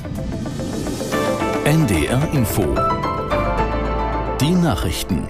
NDR Info. Die Nachrichten.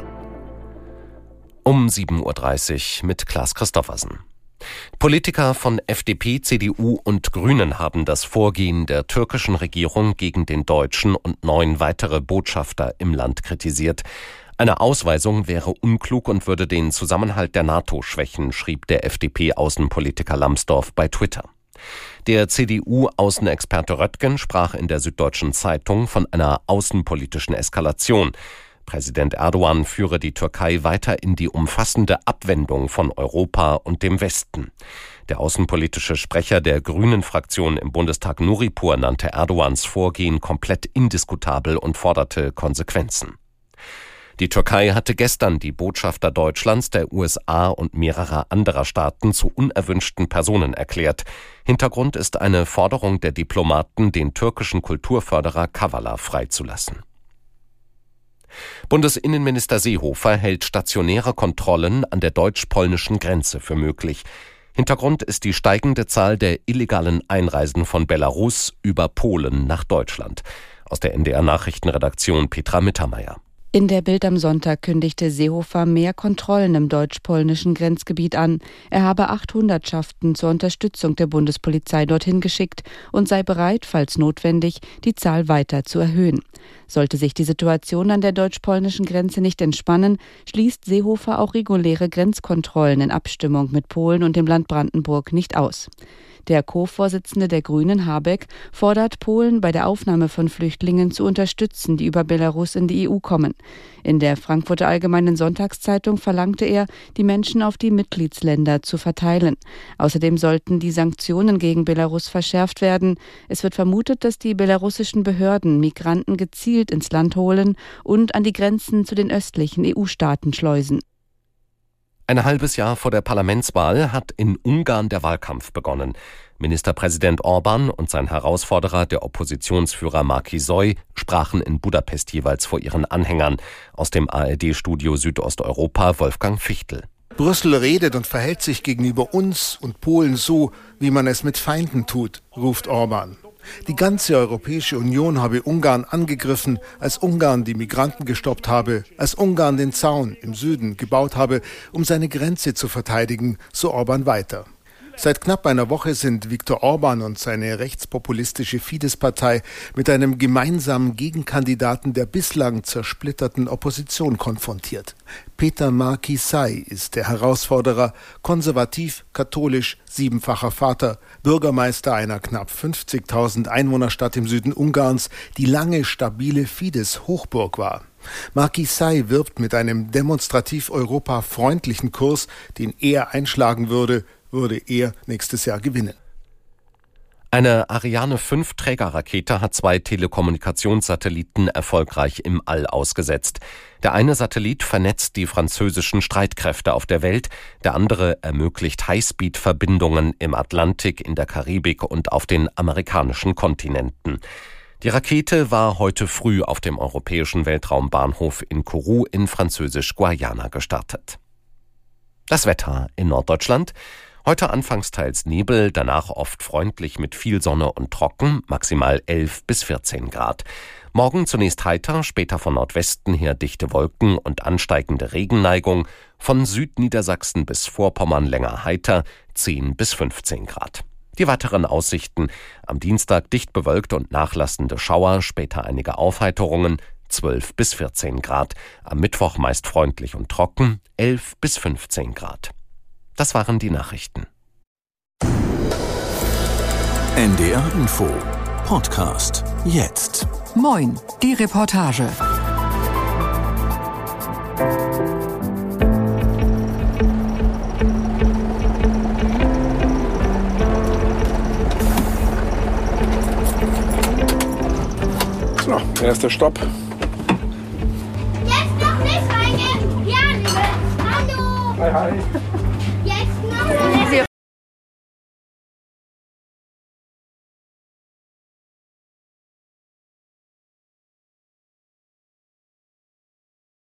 Um 7.30 Uhr mit Klaas Christoffersen. Politiker von FDP, CDU und Grünen haben das Vorgehen der türkischen Regierung gegen den deutschen und 9 weitere Botschafter im Land kritisiert. Eine Ausweisung wäre unklug und würde den Zusammenhalt der NATO schwächen, schrieb der FDP-Außenpolitiker Lambsdorff bei Twitter. Der CDU-Außenexperte Röttgen sprach in der Süddeutschen Zeitung von einer außenpolitischen Eskalation. Präsident Erdogan führe die Türkei weiter in die umfassende Abwendung von Europa und dem Westen. Der außenpolitische Sprecher der Grünen-Fraktion im Bundestag Nuripur nannte Erdogans Vorgehen komplett indiskutabel und forderte Konsequenzen. Die Türkei hatte gestern die Botschafter Deutschlands, der USA und mehrerer anderer Staaten zu unerwünschten Personen erklärt. Hintergrund ist eine Forderung der Diplomaten, den türkischen Kulturförderer Kavala freizulassen. Bundesinnenminister Seehofer hält stationäre Kontrollen an der deutsch-polnischen Grenze für möglich. Hintergrund ist die steigende Zahl der illegalen Einreisen von Belarus über Polen nach Deutschland. Aus der NDR-Nachrichtenredaktion Petra Mittermeier. In der Bild am Sonntag kündigte Seehofer mehr Kontrollen im deutsch-polnischen Grenzgebiet an. Er habe 8 Hundertschaften zur Unterstützung der Bundespolizei dorthin geschickt und sei bereit, falls notwendig, die Zahl weiter zu erhöhen. Sollte sich die Situation an der deutsch-polnischen Grenze nicht entspannen, schließt Seehofer auch reguläre Grenzkontrollen in Abstimmung mit Polen und dem Land Brandenburg nicht aus. Der Co-Vorsitzende der Grünen, Habeck, fordert Polen bei der Aufnahme von Flüchtlingen zu unterstützen, die über Belarus in die EU kommen. In der Frankfurter Allgemeinen Sonntagszeitung verlangte er, die Menschen auf die Mitgliedsländer zu verteilen. Außerdem sollten die Sanktionen gegen Belarus verschärft werden. Es wird vermutet, dass die belarussischen Behörden Migranten gezielt ins Land holen und an die Grenzen zu den östlichen EU-Staaten schleusen. Ein halbes Jahr vor der Parlamentswahl hat in Ungarn der Wahlkampf begonnen. Ministerpräsident Orbán und sein Herausforderer, der Oppositionsführer Márki-Zay, sprachen in Budapest jeweils vor ihren Anhängern. Aus dem ARD-Studio Südosteuropa Wolfgang Fichtel. Brüssel redet und verhält sich gegenüber uns und Polen so, wie man es mit Feinden tut, ruft Orbán. Die ganze Europäische Union habe Ungarn angegriffen, als Ungarn die Migranten gestoppt habe, als Ungarn den Zaun im Süden gebaut habe, um seine Grenze zu verteidigen, so Orbán weiter. Seit knapp einer Woche sind Viktor Orbán und seine rechtspopulistische Fidesz-Partei mit einem gemeinsamen Gegenkandidaten der bislang zersplitterten Opposition konfrontiert. Péter Márki-Zay ist der Herausforderer, konservativ, katholisch, 7-facher Vater, Bürgermeister einer knapp 50.000 Einwohnerstadt im Süden Ungarns, die lange stabile Fidesz-Hochburg war. Márki-Zay wirbt mit einem demonstrativ europafreundlichen Kurs, den er einschlagen würde er nächstes Jahr gewinnen. Eine Ariane 5 Trägerrakete hat 2 Telekommunikationssatelliten erfolgreich im All ausgesetzt. Der eine Satellit vernetzt die französischen Streitkräfte auf der Welt, der andere ermöglicht Highspeed-Verbindungen im Atlantik, in der Karibik und auf den amerikanischen Kontinenten. Die Rakete war heute früh auf dem europäischen Weltraumbahnhof in Kourou in Französisch-Guayana gestartet. Das Wetter in Norddeutschland. Heute anfangs teils Nebel, danach oft freundlich mit viel Sonne und trocken, maximal 11 bis 14 Grad. Morgen zunächst heiter, später von Nordwesten her dichte Wolken und ansteigende Regenneigung, von Südniedersachsen bis Vorpommern länger heiter, 10 bis 15 Grad. Die weiteren Aussichten: am Dienstag dicht bewölkt und nachlassende Schauer, später einige Aufheiterungen, 12 bis 14 Grad. Am Mittwoch meist freundlich und trocken, 11 bis 15 Grad. Das waren die Nachrichten. NDR Info Podcast jetzt. Moin, die Reportage. So, erster Stopp. Jetzt noch nicht reingehen. Ja, hallo. Hi, hi. Jetzt noch nicht.